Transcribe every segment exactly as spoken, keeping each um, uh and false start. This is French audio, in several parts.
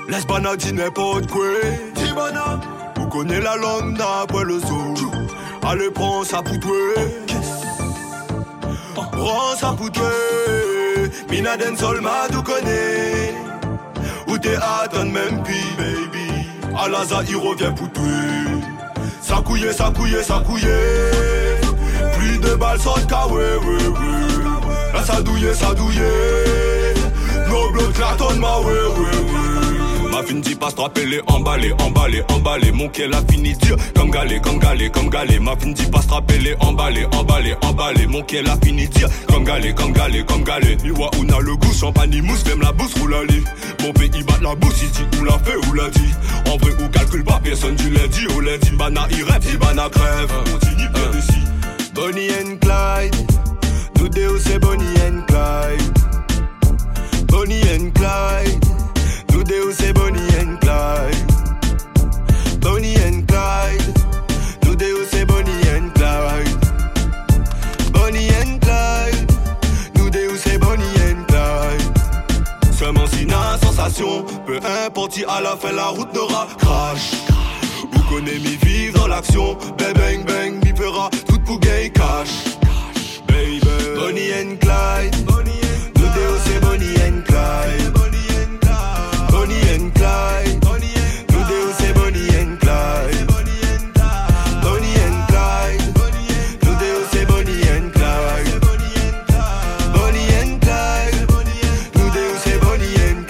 Laisse bana dit n'importe quoi. Dis bana. Vous connaissez la langue d'après le zoo. Allez prends ça pour toi. Prends ça pour toi. Mina den sol ma du connaît. Ou t'es attend même pi baby. Alaza il revient pour toi. Ça couillé, ça couillé, ça couillé. Plus de balles sortent qu'à ouais, ouais, ouais. Là ça douillé, ça douillé. Nos blocs clatonne ma ouais, ouais, ouais. Ma fine dit pas strapper, emballer, emballer, emballer. Mon qu'elle a fini dire comme galé, comme galé, comme galé. Ma fine dit pas strapper, emballer, emballer, emballer. Mon qu'elle a fini dire comme galé, comme galé, comme galé. Iwa on a le goût, champagne mousse, même la bourse roule à lit. Mon pays bat la bourse, il dit ou l'a fait ou l'a dit. En vrai ou calcule pas, personne du lundi au lundi. Bana il rêve, si bana crève. Continue bien ici. Bonnie and Clyde, nous deux c'est Bonnie and Clyde. Bonnie and Clyde, nous deux c'est Bonnie and Clyde. Bonnie and Clyde, nous deux c'est Bonnie and Clyde. Bonnie and Clyde, nous deux c'est Bonnie and Clyde. Seulement si n'a sensation, peu importe si à la fin la route n'aura crash. Vous connaissez mes vivre dans l'action, bang bang bang, m'y fera tout pour gay cash. Baby, Bonnie and Clyde, nous deux c'est Bonnie and Clyde. Bonnie and Clyde, nous deux c'est Bonnie and Clyde. Bonnie and Clyde, nous deux c'est Bonnie and Clyde. Bonnie and Clyde, nous deux c'est Bonnie and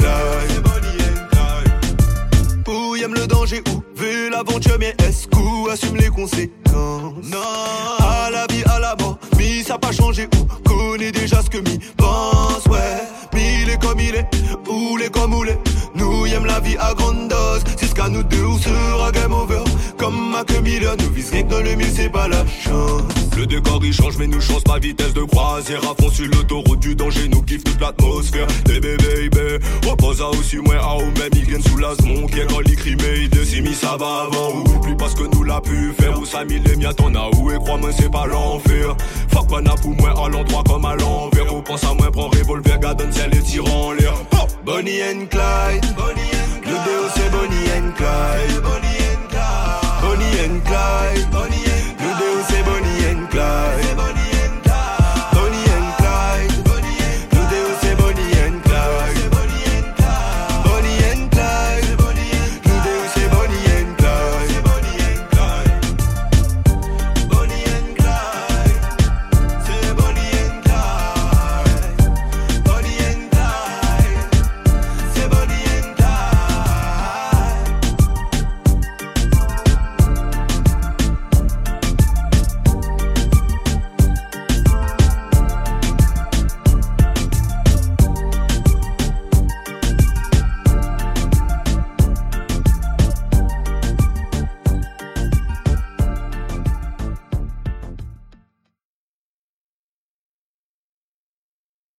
Clyde. Où y aime le danger, où vu l'aventure, mais est-ce qu'on assume les conséquences? Non, à la vie, à la mort, mi ça pas changé, où connaît déjà ce que mi pense, ouais. Mi il est comme il est, ou les comme ou les. Nous y aime la vie à grande dose. C'est ce qu'à nous deux ou sera game over. Comme ma que million, nous vise rien que dans le mille, c'est pas la chance. Le décor il change mais nous change pas vitesse de croisière. À fond sur l'autoroute du danger, nous kiffe toute l'atmosphère. Bébé baby, repose à aussi moins à ou même ils viennent sous la mon qui est quand l'écrit mais il décime ça va avant ou plus parce que nous l'a pu faire. Ou ça mille les miens t'en as où et crois-moi c'est pas l'enfer. Fuck pas n'a pour moi à l'endroit comme à l'envers. Ou pense à moi prends revolver, garde ciel et tire en l'air. Oh! Bonnie and Clyde, nous deux c'est Bonnie and Clyde. Bonnie and Clyde, Bonnie and Clyde.